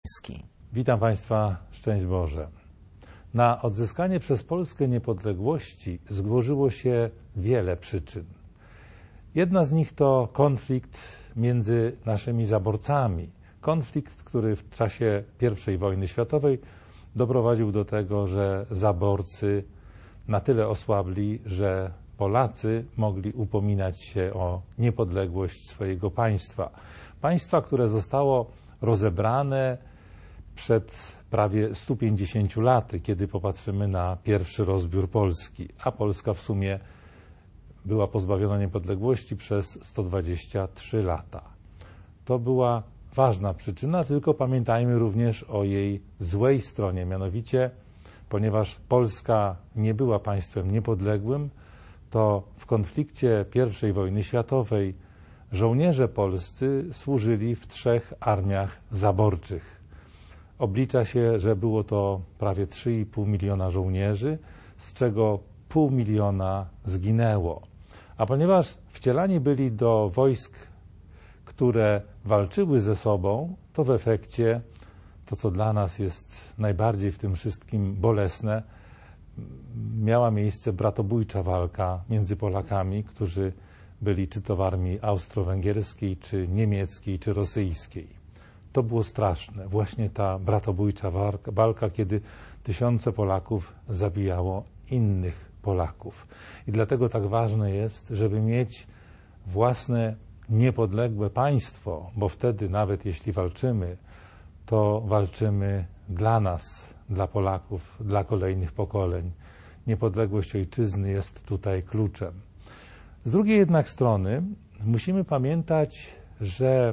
Gliński. Witam Państwa, szczęść Boże. Na odzyskanie przez Polskę niepodległości złożyło się wiele przyczyn. Jedna z nich to konflikt między naszymi zaborcami. Konflikt, który w czasie I wojny światowej doprowadził do tego, że zaborcy na tyle osłabli, że Polacy mogli upominać się o niepodległość swojego państwa. Państwa, które zostało rozebrane przed prawie 150 laty, kiedy popatrzymy na pierwszy rozbiór Polski, a Polska w sumie była pozbawiona niepodległości przez 123 lata. To była ważna przyczyna, tylko pamiętajmy również o jej złej stronie, mianowicie ponieważ Polska nie była państwem niepodległym, to w konflikcie I wojny światowej żołnierze polscy służyli w 3 armiach zaborczych. Oblicza się, że było to prawie 3,5 miliona żołnierzy, z czego 0,5 miliona zginęło. A ponieważ wcielani byli do wojsk, które walczyły ze sobą, to w efekcie to, co dla nas jest najbardziej w tym wszystkim bolesne, miała miejsce bratobójcza walka między Polakami, którzy byli czy to w armii austro-węgierskiej, czy niemieckiej, czy rosyjskiej. To było straszne. Właśnie ta bratobójcza walka, kiedy tysiące Polaków zabijało innych Polaków. I dlatego tak ważne jest, żeby mieć własne niepodległe państwo, bo wtedy nawet jeśli walczymy, to walczymy dla nas, dla Polaków, dla kolejnych pokoleń. Niepodległość ojczyzny jest tutaj kluczem. Z drugiej jednak strony musimy pamiętać, że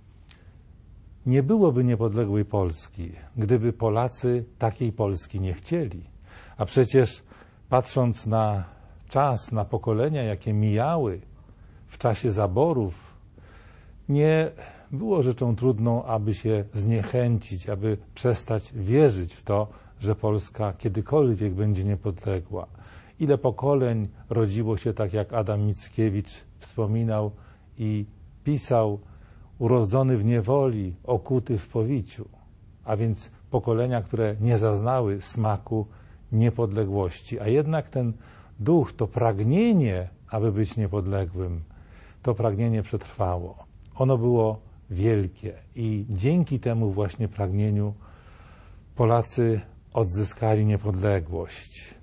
nie byłoby niepodległej Polski, gdyby Polacy takiej Polski nie chcieli. A przecież patrząc na czas, na pokolenia, jakie mijały w czasie zaborów, nie było rzeczą trudną, aby się zniechęcić, aby przestać wierzyć w to, że Polska kiedykolwiek będzie niepodległa. Ile pokoleń rodziło się, tak jak Adam Mickiewicz wspominał i pisał, urodzony w niewoli, okuty w powiciu. A więc pokolenia, które nie zaznały smaku niepodległości. A jednak ten duch, to pragnienie, aby być niepodległym, to pragnienie przetrwało. Ono było wielkie i dzięki temu właśnie pragnieniu Polacy odzyskali niepodległość.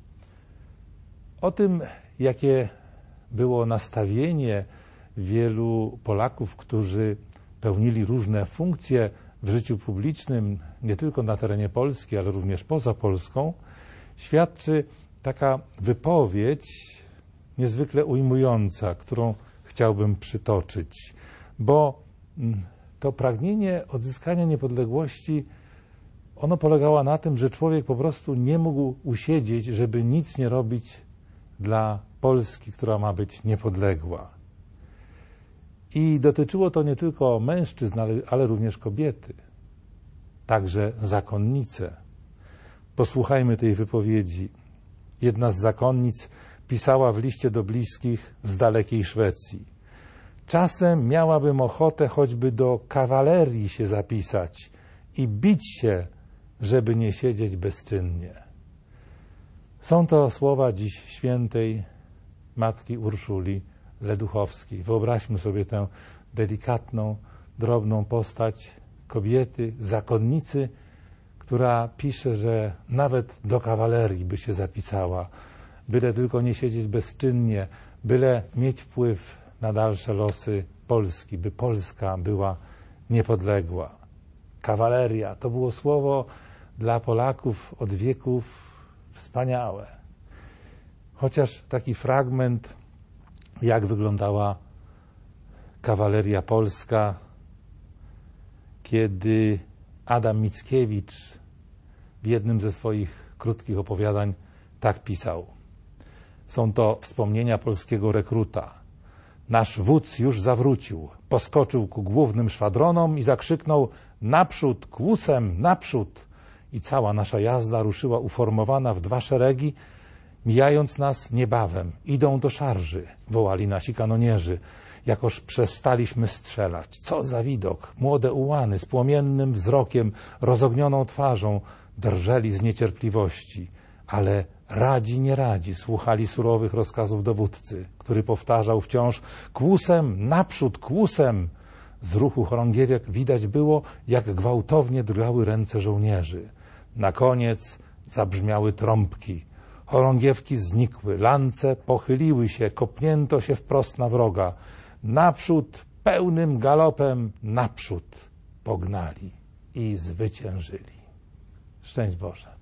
O tym, jakie było nastawienie wielu Polaków, którzy pełnili różne funkcje w życiu publicznym, nie tylko na terenie Polski, ale również poza Polską, świadczy taka wypowiedź niezwykle ujmująca, którą chciałbym przytoczyć, bo to pragnienie odzyskania niepodległości, ono polegało na tym, że człowiek po prostu nie mógł usiedzieć, żeby nic nie robić dla Polski, która ma być niepodległa. I dotyczyło to nie tylko mężczyzn, ale również kobiety, także zakonnice. Posłuchajmy tej wypowiedzi. Jedna z zakonnic pisała w liście do bliskich z dalekiej Szwecji. Czasem miałabym ochotę choćby do kawalerii się zapisać i bić się, żeby nie siedzieć bezczynnie. Są to słowa dziś świętej matki Urszuli Leduchowskiej. Wyobraźmy sobie tę delikatną, drobną postać kobiety, zakonnicy, która pisze, że nawet do kawalerii by się zapisała, byle tylko nie siedzieć bezczynnie, byle mieć wpływ na dalsze losy Polski, by Polska była niepodległa. Kawaleria to było słowo dla Polaków od wieków wspaniałe. Chociaż taki fragment, jak wyglądała kawaleria polska, kiedy Adam Mickiewicz w jednym ze swoich krótkich opowiadań tak pisał. Są to wspomnienia polskiego rekruta. Nasz wódz już zawrócił, poskoczył ku głównym szwadronom i zakrzyknął naprzód, kłusem, naprzód. I cała nasza jazda ruszyła uformowana w 2 szeregi, mijając nas niebawem. Idą do szarży, wołali nasi kanonierzy. jakoż przestaliśmy strzelać. Co za widok! Młode ułany z płomiennym wzrokiem, rozognioną twarzą drżeli z niecierpliwości, ale radzi nie radzi słuchali surowych rozkazów dowódcy, który powtarzał wciąż: kłusem, naprzód, kłusem! Z ruchu chorągiewek widać było, jak gwałtownie drgały ręce żołnierzy. Na koniec zabrzmiały trąbki. Chorągiewki znikły, lance pochyliły się, kopnięto się wprost na wroga. Naprzód, pełnym galopem, naprzód pognali i zwyciężyli. Szczęść Boże.